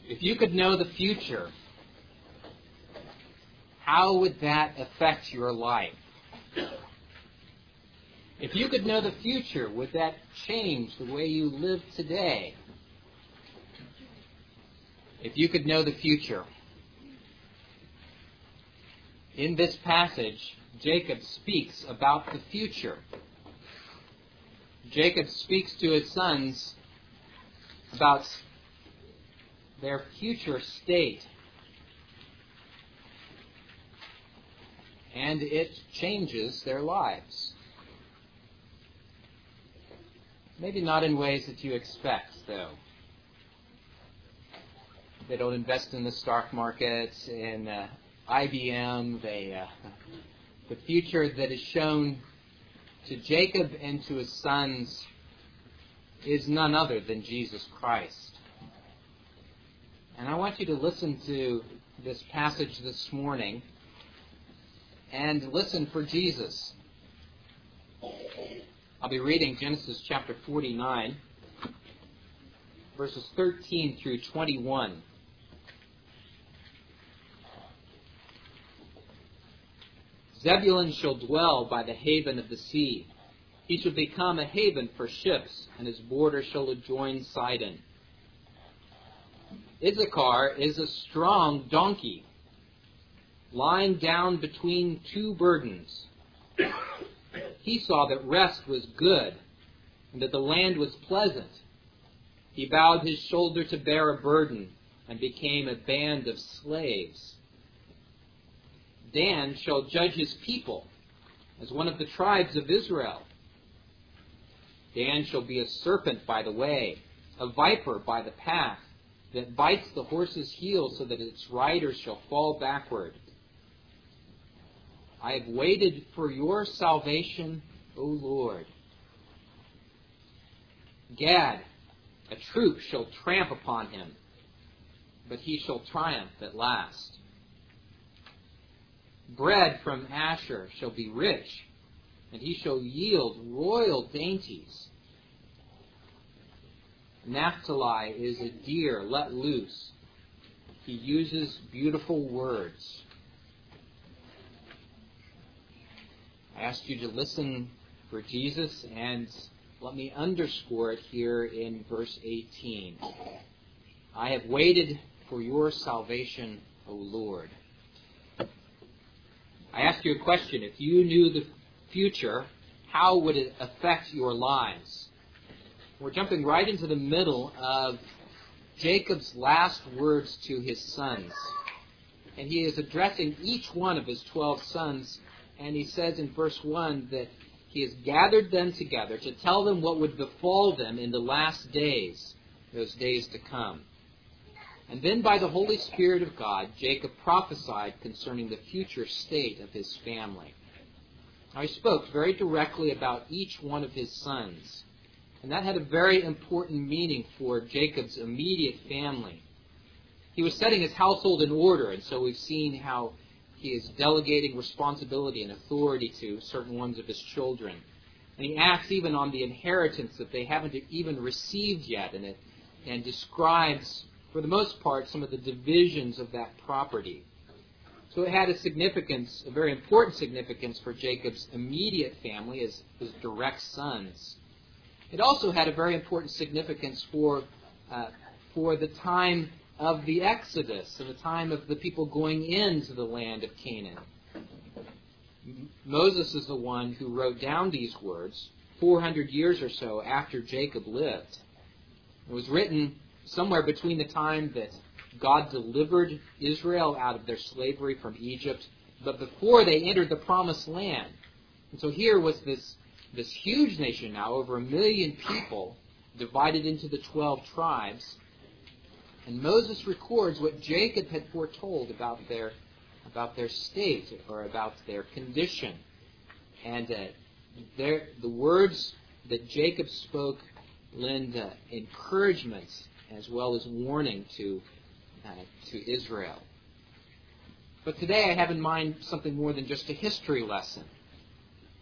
If you could know the future, how would that affect your life? If you could know the future, would that change the way you live today? If you could know the future. In this passage, Jacob speaks about the future. Jacob speaks to his sons about their future state. And it changes their lives. Maybe not in ways that you expect, though. They don't invest in the stock market, in IBM. The future that is shown to Jacob and to his sons is none other than Jesus Christ. And I want you to listen to this passage this morning and listen for Jesus. I'll be reading Genesis chapter 49, verses 13 through 21. Zebulun shall dwell by the haven of the sea. He shall become a haven for ships, and his border shall adjoin Sidon. Issachar is a strong donkey, lying down between two burdens. He saw that rest was good, and that the land was pleasant. He bowed his shoulder to bear a burden, and became a band of slaves. Dan shall judge his people, as one of the tribes of Israel. Dan shall be a serpent by the way, a viper by the path, that bites the horse's heel so that its rider shall fall backward. I have waited for your salvation, O Lord. Gad, a troop shall tramp upon him, but he shall triumph at last. Bread from Asher shall be rich, and he shall yield royal dainties. Naphtali is a deer let loose. He uses beautiful words. I ask you to listen for Jesus, and let me underscore it here in verse 18. I have waited for your salvation, O Lord. I ask you a question. If you knew the future, how would it affect your lives? We're jumping right into the middle of Jacob's last words to his sons. And he is addressing each one of his 12 sons. And he says in verse 1 that he has gathered them together to tell them what would befall them in the last days, those days to come. And then by the Holy Spirit of God, Jacob prophesied concerning the future state of his family. Now, he spoke very directly about each one of his sons. And that had a very important meaning for Jacob's immediate family. He was setting his household in order, and so we've seen how he is delegating responsibility and authority to certain ones of his children. And he acts even on the inheritance that they haven't even received yet, and describes, for the most part, some of the divisions of that property. So it had a significance, a very important significance for Jacob's immediate family as his direct sons. It also had a very important significance for the time of the Exodus and the time of the people going into the land of Canaan. Moses is the one who wrote down these words 400 years or so after Jacob lived. It was written somewhere between the time that God delivered Israel out of their slavery from Egypt, but before they entered the promised land. And so here was this huge nation now, over 1 million people, divided into the 12 tribes. And Moses records what Jacob had foretold about their state, or about their condition. And the words that Jacob spoke lend encouragement as well as warning to Israel. But today I have in mind something more than just a history lesson.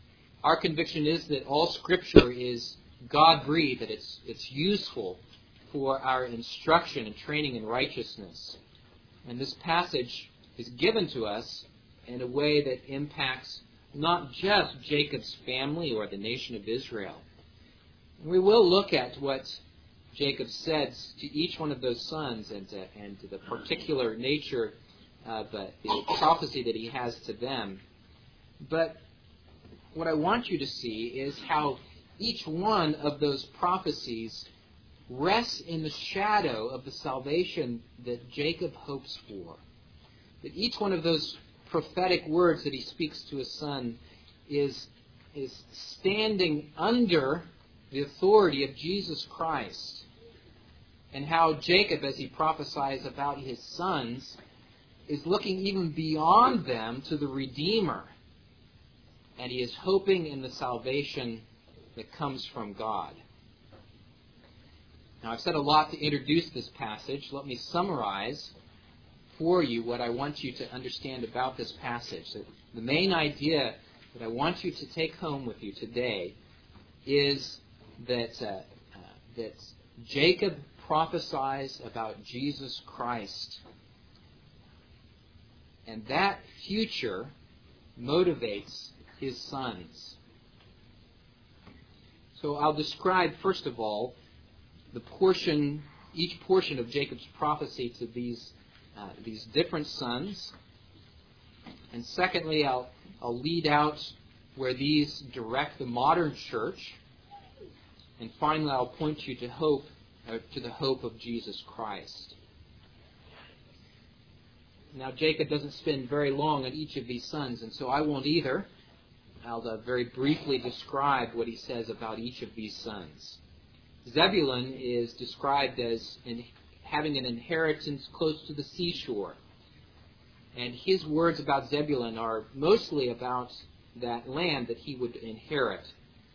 Our conviction is that all Scripture is God-breathed, that it's useful for our instruction and training in righteousness. And this passage is given to us in a way that impacts not just Jacob's family or the nation of Israel. We will look at what Jacob says to each one of those sons and to the particular nature of the prophecy that he has to them. But what I want you to see is how each one of those prophecies rests in the shadow of the salvation that Jacob hopes for. That each one of those prophetic words that he speaks to his son is standing under the authority of Jesus Christ. And how Jacob, as he prophesies about his sons, is looking even beyond them to the Redeemer. And he is hoping in the salvation that comes from God. Now, I've said a lot to introduce this passage. Let me summarize for you what I want you to understand about this passage. The main idea that I want you to take home with you today is that Jacob prophesies about Jesus Christ. And that future motivates his sons. So I'll describe, first of all, each portion of Jacob's prophecy to these different sons. And secondly, I'll lead out where these direct the modern church. And finally, I'll point you to the hope of Jesus Christ. Now, Jacob doesn't spend very long on each of these sons, and so I won't either. I'll very briefly describe what he says about each of these sons. Zebulun is described as having an inheritance close to the seashore. And his words about Zebulun are mostly about that land that he would inherit.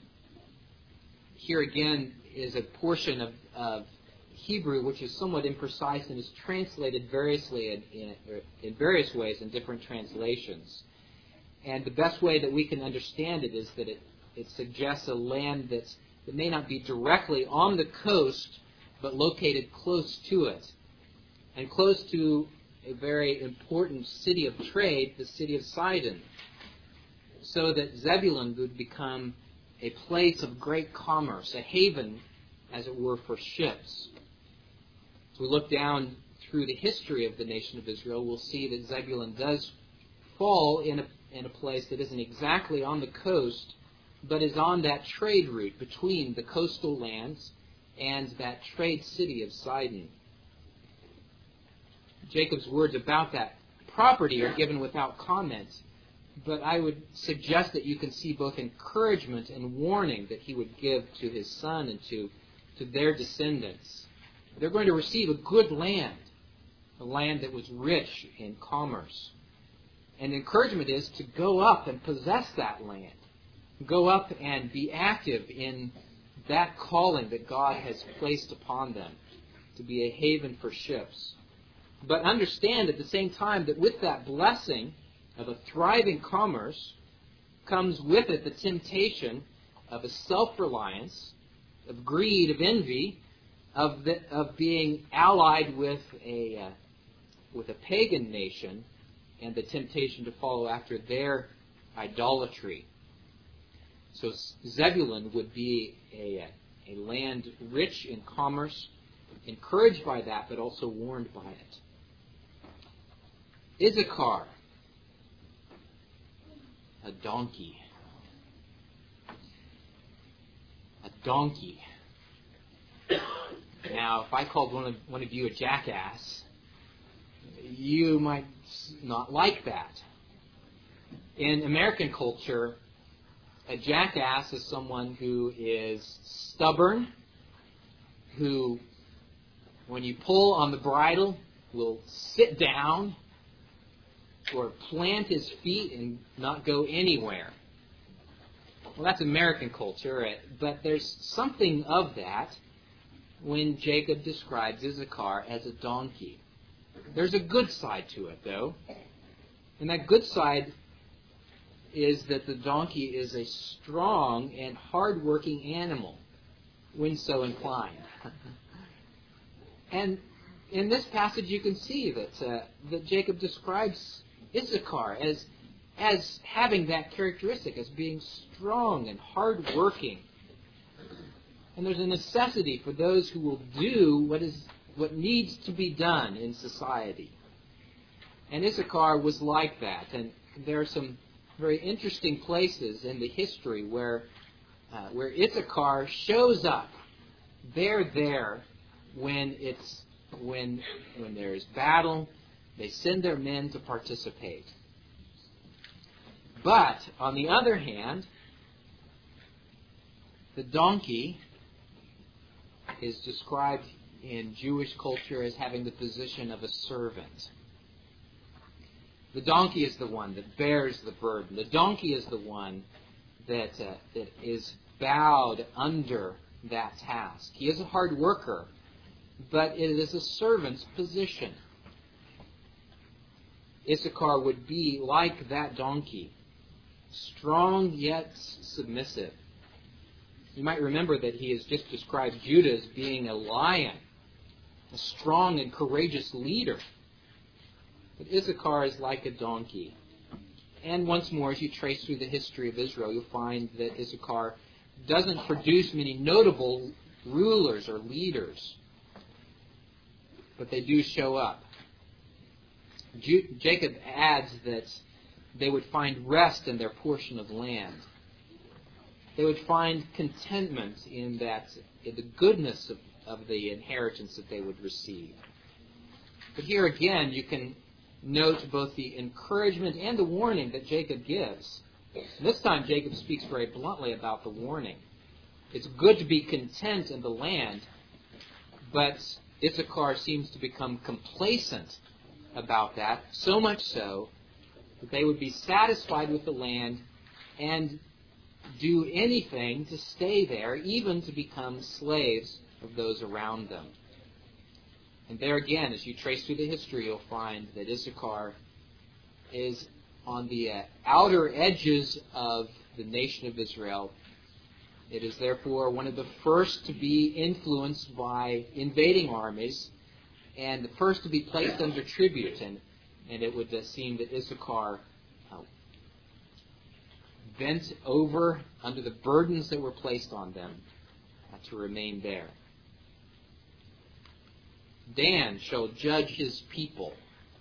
Here again is a portion of Hebrew which is somewhat imprecise and is translated variously in various ways in different translations. And the best way that we can understand it is that it suggests a land that may not be directly on the coast, but located close to it. And close to a very important city of trade, the city of Sidon. So that Zebulun would become a place of great commerce, a haven, as it were, for ships. As we look down through the history of the nation of Israel, we'll see that Zebulun does fall in a place that isn't exactly on the coast, but is on that trade route between the coastal lands and that trade city of Sidon. Jacob's words about that property are given without comment, but I would suggest that you can see both encouragement and warning that he would give to his son and to their descendants. They're going to receive a good land, a land that was rich in commerce. And the encouragement is to go up and possess that land. Go up and be active in that calling that God has placed upon them, to be a haven for ships. But understand at the same time that with that blessing of a thriving commerce comes with it the temptation of a self-reliance, of greed, of envy, of being allied with a pagan nation, and the temptation to follow after their idolatry. So Zebulun would be a land rich in commerce, encouraged by that, but also warned by it. Issachar, a donkey. A donkey. Now, if I called one of you a jackass, you might not like that. In American culture, a jackass is someone who is stubborn, who, when you pull on the bridle, will sit down or plant his feet and not go anywhere. Well, that's American culture, but there's something of that when Jacob describes Issachar as a donkey. There's a good side to it, though. And that good side is that the donkey is a strong and hard-working animal, when so inclined. And in this passage you can see that Jacob describes Issachar as having that characteristic, as being strong and hard-working. And there's a necessity for those who will do what needs to be done in society. And Issachar was like that. And there are some very interesting places in the history where Issachar shows up. They're there when there's battle. They send their men to participate. But on the other hand, the donkey is described in Jewish culture as having the position of a servant. The donkey is the one that bears the burden. The donkey is the one that is bowed under that task. He is a hard worker, but it is a servant's position. Issachar would be like that donkey, strong yet submissive. You might remember that he has just described Judah as being a lion, a strong and courageous leader. But Issachar is like a donkey. And once more, as you trace through the history of Israel, you'll find that Issachar doesn't produce many notable rulers or leaders, but they do show up. Jacob adds that they would find rest in their portion of land. They would find contentment in the goodness of the inheritance that they would receive. But here again, you can note both the encouragement and the warning that Jacob gives. This time Jacob speaks very bluntly about the warning. It's good to be content in the land, but Issachar seems to become complacent about that, so much so that they would be satisfied with the land and do anything to stay there, even to become slaves of those around them. And there again, as you trace through the history, you'll find that Issachar is on the outer edges of the nation of Israel. It is therefore one of the first to be influenced by invading armies and the first to be placed under tribute. And it would seem that Issachar bent over under the burdens that were placed on them to remain there. Dan shall judge his people.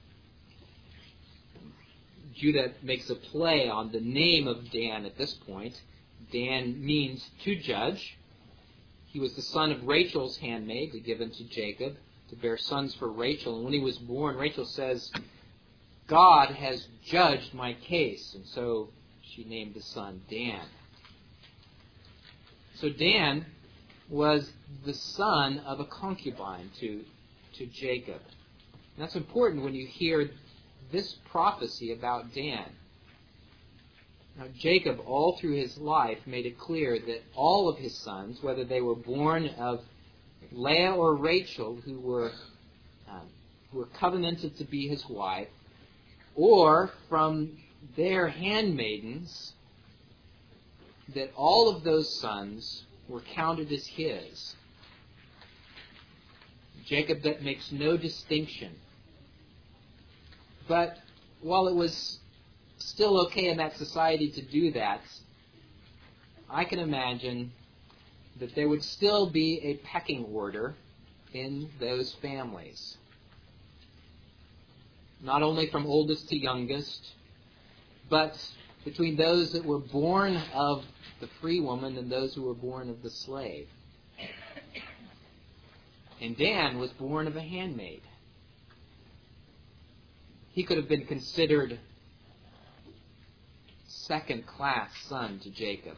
Judah makes a play on the name of Dan at this point. Dan means to judge. He was the son of Rachel's handmaid, given to Jacob to bear sons for Rachel. And when he was born, Rachel says, God has judged my case. And so she named the son Dan. So Dan was the son of a concubine to Jacob. And that's important when you hear this prophecy about Dan. Now, Jacob, all through his life, made it clear that all of his sons, whether they were born of Leah or Rachel, who were covenanted to be his wife, or from their handmaidens, that all of those sons were counted as his. Jacob that makes no distinction. But while it was still okay in that society to do that, I can imagine that there would still be a pecking order in those families. Not only from oldest to youngest, but between those that were born of the free woman and those who were born of the slave. And Dan was born of a handmaid. He could have been considered second-class son to Jacob.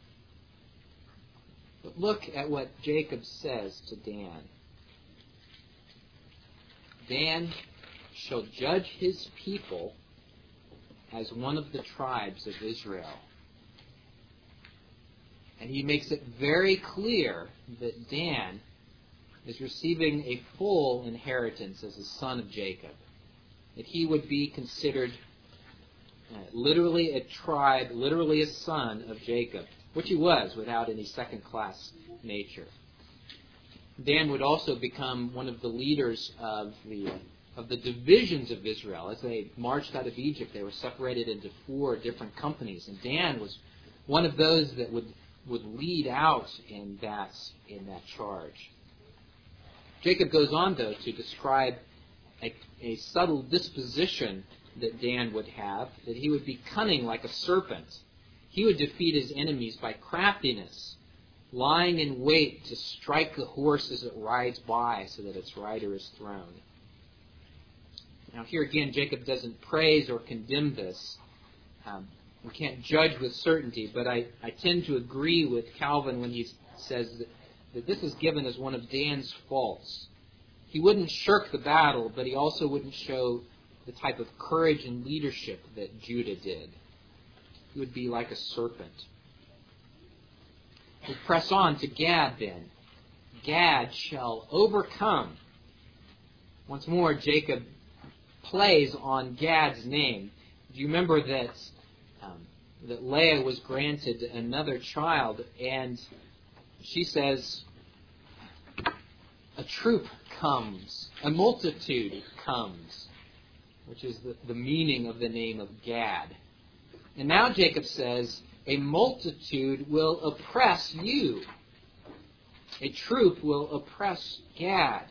But look at what Jacob says to Dan. Dan shall judge his people as one of the tribes of Israel. And he makes it very clear that Dan is receiving a full inheritance as a son of Jacob. That he would be considered literally a tribe, literally a son of Jacob, which he was without any second-class nature. Dan would also become one of the leaders of the divisions of Israel. As they marched out of Egypt, they were separated into 4 different companies, and Dan was one of those that would lead out in that charge. Jacob goes on, though, to describe a subtle disposition that Dan would have, that he would be cunning like a serpent. He would defeat his enemies by craftiness, lying in wait to strike the horse as it rides by so that its rider is thrown. Now here again, Jacob doesn't praise or condemn this. We can't judge with certainty, but I tend to agree with Calvin when he says that this is given as one of Dan's faults. He wouldn't shirk the battle, but he also wouldn't show the type of courage and leadership that Judah did. He would be like a serpent. We press on to Gad then. Gad shall overcome. Once more, Jacob plays on Gad's name. Do you remember that Leah was granted another child, and she says, a troop comes, a multitude comes, which is the meaning of the name of Gad. And now Jacob says, a multitude will oppress you. A troop will oppress Gad.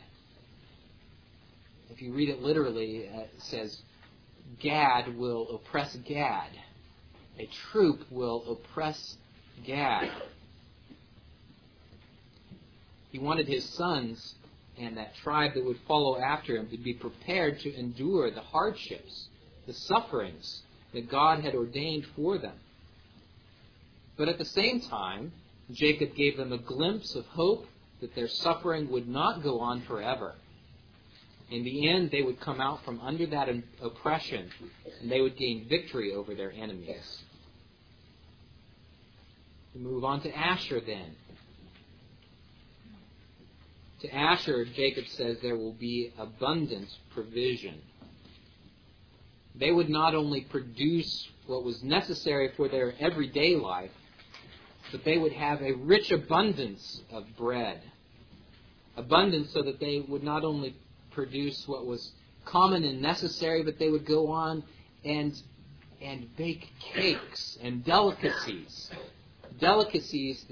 If you read it literally, it says, Gad will oppress Gad. A troop will oppress Gad. He wanted his sons and that tribe that would follow after him to be prepared to endure the hardships, the sufferings that God had ordained for them. But at the same time, Jacob gave them a glimpse of hope that their suffering would not go on forever. In the end, they would come out from under that oppression, and they would gain victory over their enemies. We move on to Asher then. To Asher, Jacob says there will be abundant provision. They would not only produce what was necessary for their everyday life, but they would have a rich abundance of bread. Abundance so that they would not only produce what was common and necessary, but they would go on and bake cakes and delicacies. Delicacies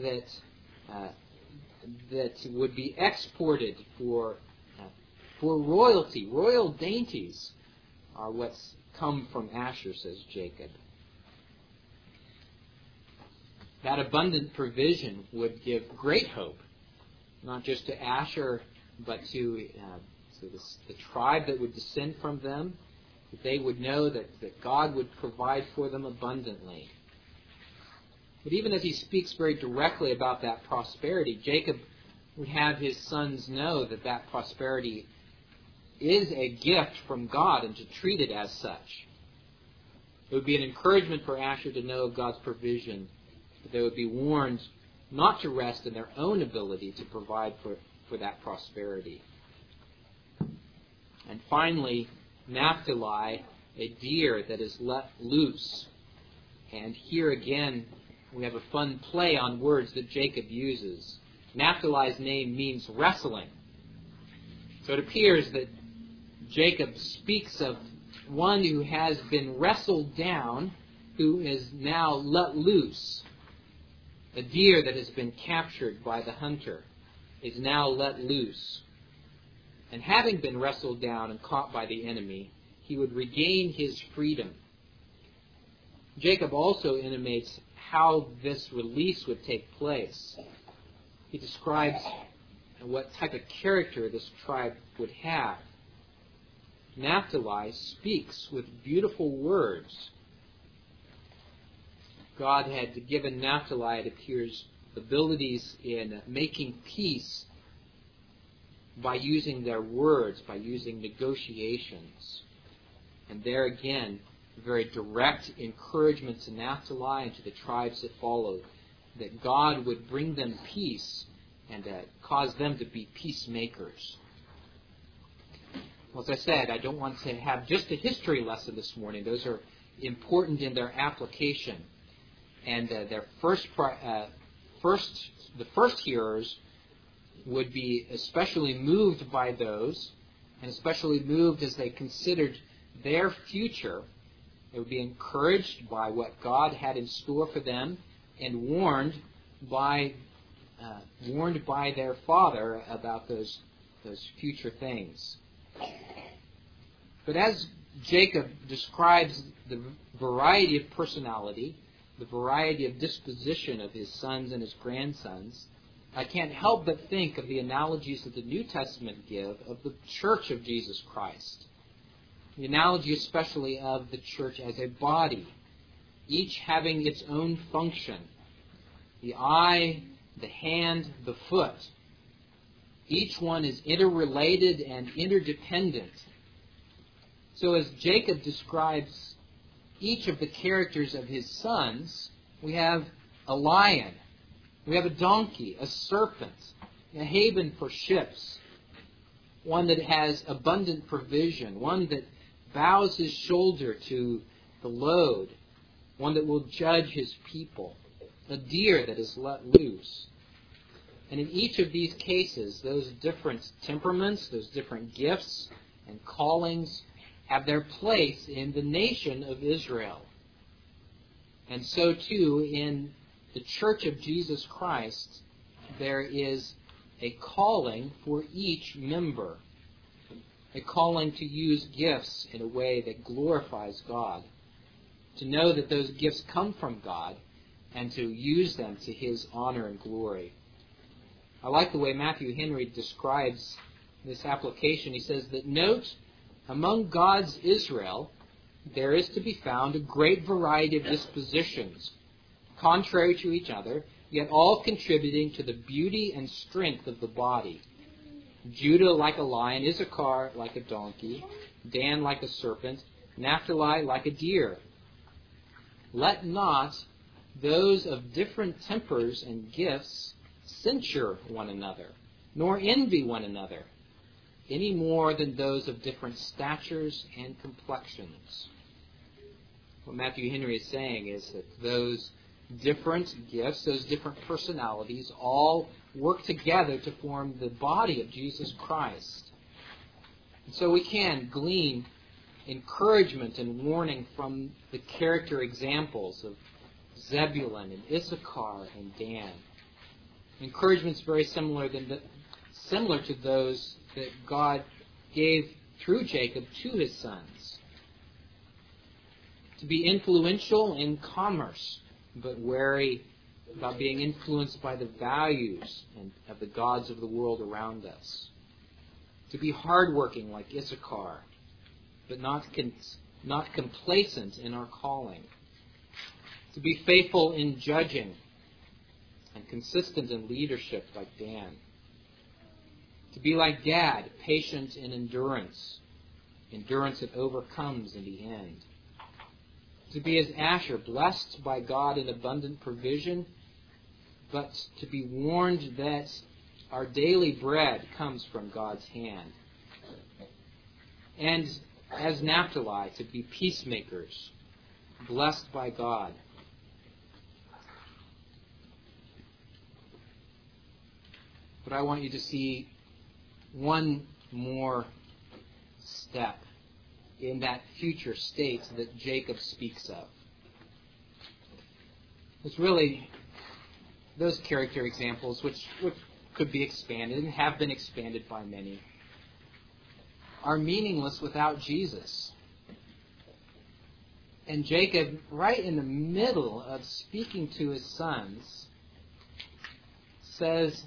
that would be exported for royalty. Royal dainties are what's come from Asher, says Jacob. That abundant provision would give great hope, not just to Asher, but to the tribe that would descend from them, that they would know that God would provide for them abundantly. But even as he speaks very directly about that prosperity, Jacob would have his sons know that prosperity is a gift from God and to treat it as such. It would be an encouragement for Asher to know of God's provision, but they would be warned not to rest in their own ability to provide for that prosperity. And finally, Naphtali, a deer that is let loose. And here again, we have a fun play on words that Jacob uses. Naphtali's name means wrestling. So it appears that Jacob speaks of one who has been wrestled down, who is now let loose. A deer that has been captured by the hunter is now let loose. And having been wrestled down and caught by the enemy, he would regain his freedom. Jacob also intimates how this release would take place. He describes what type of character this tribe would have. Naphtali speaks with beautiful words. God had given Naphtali, it appears, abilities in making peace by using their words, by using negotiations. And there again, very direct encouragement to Naphtali and to the tribes that followed, that God would bring them peace and cause them to be peacemakers. Well, as I said, I don't want to have just a history lesson this morning. Those are important in their application. And the first hearers would be especially moved by those, and especially moved as they considered their future. They would be encouraged by what God had in store for them, and warned by their father about those future things. But as Jacob describes the variety of personality, the variety of disposition of his sons and his grandsons, I can't help but think of the analogies that the New Testament give of the church of Jesus Christ. The analogy especially of the church as a body, each having its own function. The eye, the hand, the foot. Each one is interrelated and interdependent. So as Jacob describes each of the characters of his sons, we have a lion, we have a donkey, a serpent, a haven for ships, one that has abundant provision, one that bows his shoulder to the load, one that will judge his people, a deer that is let loose. And in each of these cases, those different temperaments, those different gifts and callings have their place in the nation of Israel. And so too, in the church of Jesus Christ, there is a calling for each member. A calling to use gifts in a way that glorifies God. To know that those gifts come from God and to use them to His honor and glory. I like the way Matthew Henry describes this application. He says that, note, among God's Israel, there is to be found a great variety of dispositions, contrary to each other, yet all contributing to the beauty and strength of the body. Judah like a lion, Issachar like a donkey, Dan like a serpent, Naphtali like a deer. Let not those of different tempers and gifts censure one another, nor envy one another, any more than those of different statures and complexions. What Matthew Henry is saying is that those different gifts, those different personalities, all work together to form the body of Jesus Christ. And so we can glean encouragement and warning from the character examples of Zebulun and Issachar and Dan. Encouragement is very similar to those that God gave through Jacob to his sons. To be influential in commerce, but wary about being influenced by the values of the gods of the world around us. To be hardworking like Issachar, but not complacent in our calling. To be faithful in judging and consistent in leadership like Dan. To be like Gad, patient in endurance that overcomes in the end. To be as Asher, blessed by God in abundant provision, but to be warned that our daily bread comes from God's hand. And as Naphtali, to be peacemakers, blessed by God. But I want you to see one more step in that future state that Jacob speaks of. It's really those character examples which could be expanded and have been expanded by many are meaningless without Jesus. And Jacob, right in the middle of speaking to his sons, says,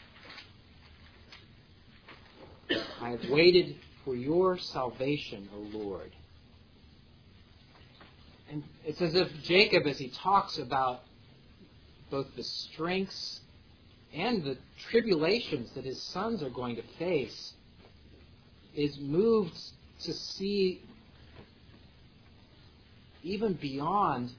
I have waited for your salvation, O Lord. And it's as if Jacob, as he talks about both the strengths and the tribulations that his sons are going to face, is moved to see even beyond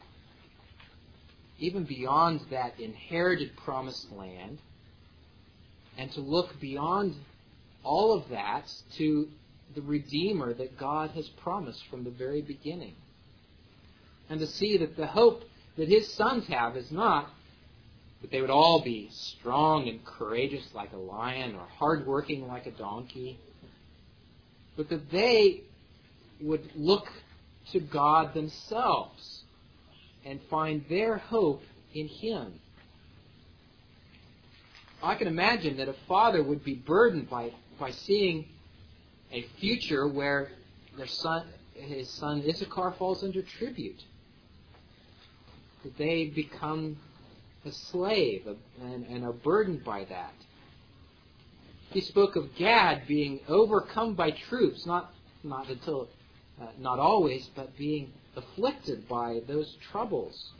that inherited promised land, and to look beyond all of that to the Redeemer that God has promised from the very beginning. And to see that the hope that his sons have is not that they would all be strong and courageous like a lion or hardworking like a donkey, but that they would look to God themselves and find their hope in Him. I can imagine that a father would be burdened by seeing a future where his son Issachar falls under tribute. That they become a slave and are burdened by that. He spoke of Gad being overcome by troops, not always, but being afflicted by those troubles.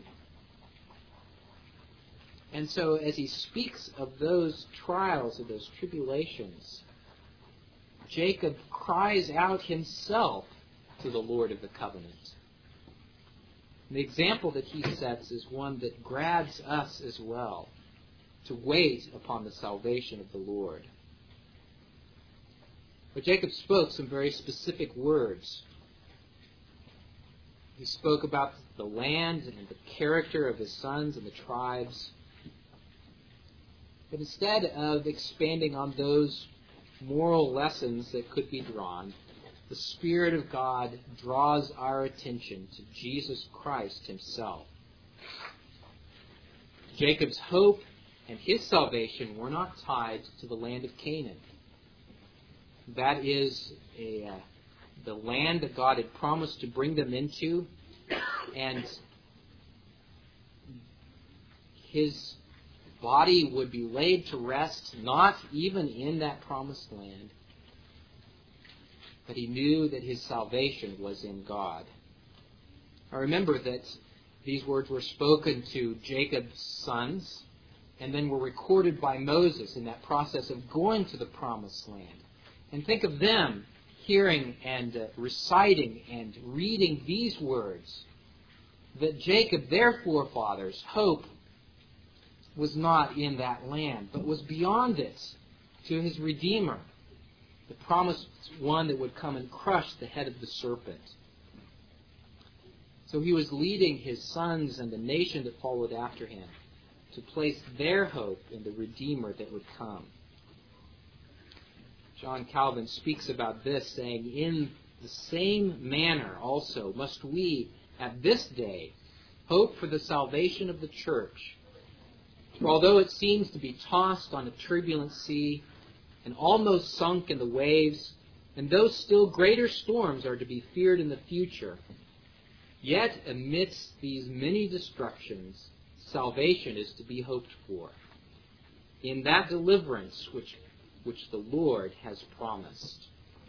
And so as he speaks of those trials, of those tribulations, Jacob cries out himself to the Lord of the covenant. And the example that he sets is one that grabs us as well, to wait upon the salvation of the Lord. But Jacob spoke some very specific words. He spoke about the land and the character of his sons and the tribes. But instead of expanding on those moral lessons that could be drawn, the Spirit of God draws our attention to Jesus Christ Himself. Jacob's hope and his salvation were not tied to the land of Canaan. That is the land that God had promised to bring them into, and his body would be laid to rest, not even in that promised land. But he knew that his salvation was in God. I remember that these words were spoken to Jacob's sons and then were recorded by Moses in that process of going to the promised land. And think of them hearing and reciting and reading these words, that Jacob, their forefathers' hope was not in that land, but was beyond it, to his Redeemer, the promised one that would come and crush the head of the serpent. So he was leading his sons and the nation that followed after him to place their hope in the Redeemer that would come. John Calvin speaks about this, saying, "In the same manner also must we, at this day, hope for the salvation of the church. For although it seems to be tossed on a turbulent sea and almost sunk in the waves, and though still greater storms are to be feared in the future, yet amidst these many destructions, salvation is to be hoped for, in that deliverance which the Lord has promised."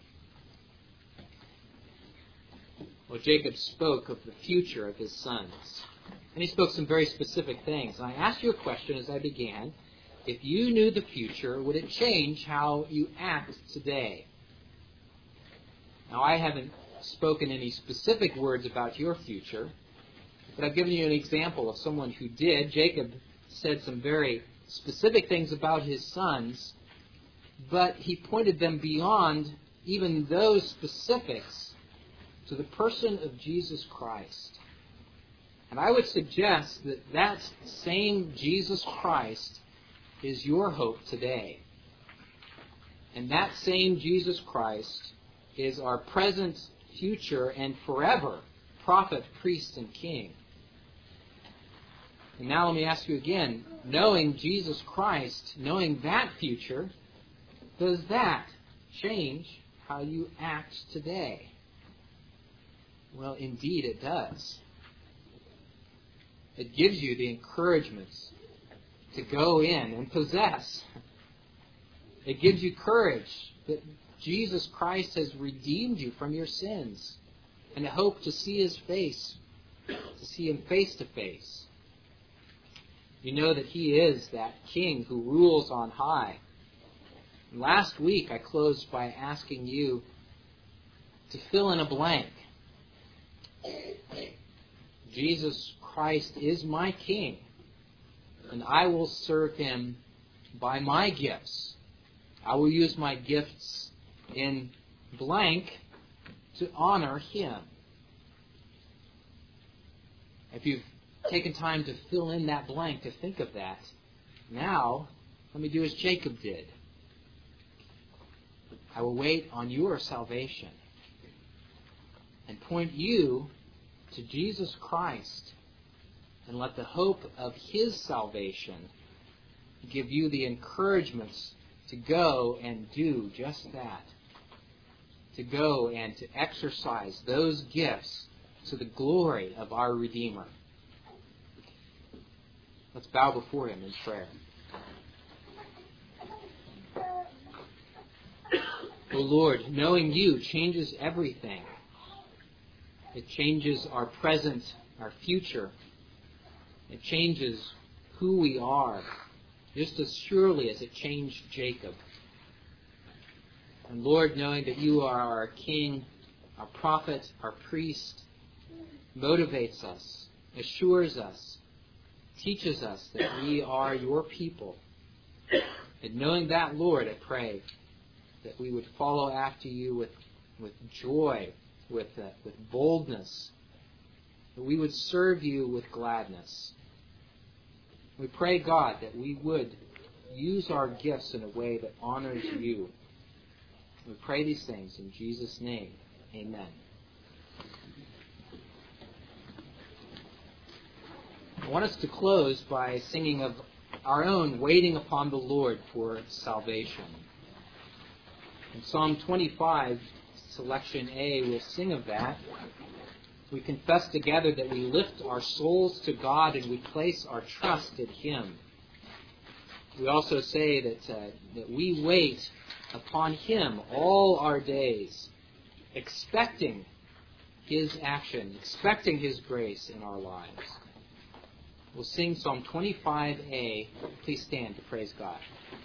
Well, Jacob spoke of the future of his sons. And he spoke some very specific things. And I asked you a question as I began. If you knew the future, would it change how you act today? Now, I haven't spoken any specific words about your future, but I've given you an example of someone who did. Jacob said some very specific things about his sons, but he pointed them beyond even those specifics to the person of Jesus Christ. And I would suggest that that same Jesus Christ is your hope today. And that same Jesus Christ is our present, future, and forever prophet, priest, and king. And now let me ask you again, knowing Jesus Christ, knowing that future, does that change how you act today? Well, indeed it does. It gives you the encouragement to go in and possess. It gives you courage that Jesus Christ has redeemed you from your sins, and a hope to see His face, to see Him face to face. You know that He is that King who rules on high. And last week I closed by asking you to fill in a blank. Jesus Christ is my King, and I will serve Him by my gifts. I will use my gifts in blank to honor Him. If you've taken time to fill in that blank, to think of that, Now, let me do as Jacob did. I will wait on your salvation and point you to Jesus Christ, and let the hope of His salvation give you the encouragements to go and do just that. To go and to exercise those gifts to the glory of our Redeemer. Let's bow before Him in prayer. O Lord, knowing You changes everything. It changes our present, our future. It changes who we are, just as surely as it changed Jacob. And Lord, knowing that You are our King, our prophet, our priest, motivates us, assures us, teaches us that we are Your people. And knowing that, Lord, I pray that we would follow after You with joy, with boldness, that we would serve You with gladness. We pray, God, that we would use our gifts in a way that honors You. We pray these things in Jesus' name. Amen. I want us to close by singing of our own waiting upon the Lord for salvation. In Psalm 25, selection A, we'll sing of that. We confess together that we lift our souls to God and we place our trust in Him. We also say that we wait upon Him all our days, expecting His action, expecting His grace in our lives. We'll sing Psalm 25A. Please stand to praise God.